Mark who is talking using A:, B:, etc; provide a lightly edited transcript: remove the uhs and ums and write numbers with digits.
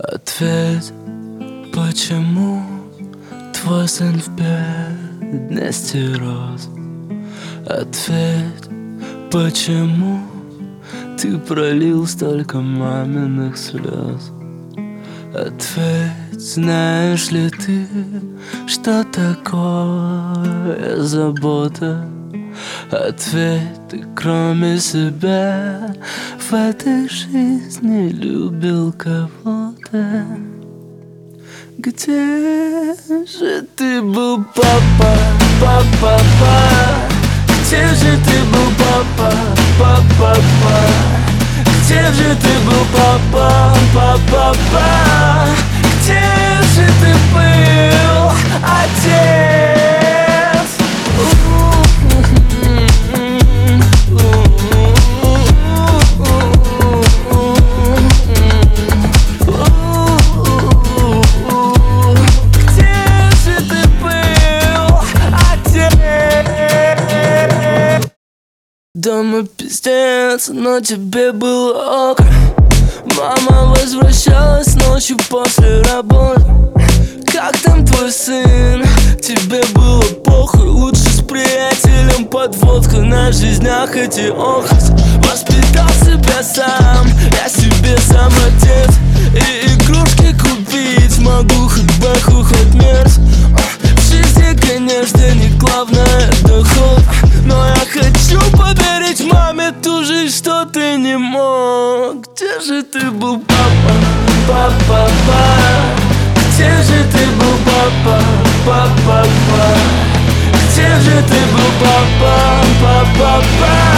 A: Ответь, почему твой сын в бедности рос? Ответь, почему ты пролил столько маминых слез? Ответь, знаешь ли ты, что такое забота? Ответь, ты кроме себя в этой жизни любил кого-то? Где же ты был, папа, папа, папа? Где же ты был, папа, папа, папа? Где же ты был, папа, папа, папа? Где же ты был, отец? Дома пиздец, но тебе было ок. Мама возвращалась ночью после работы. Как там твой сын? Тебе было похуй. Лучше с приятелем под водку. На жизнях эти охоть. Воспитал себя сам, я себе сам отец. И игрушки купить могу, хоть бэху, хоть мерз. В жизни, конечно, не главное доход, но я хочу подарить маме ту жизнь, что ты не мог. Где же ты был, папа, папа, папа? Где же ты был, папа, папа, папа? Где же ты был, папа, папа, папа?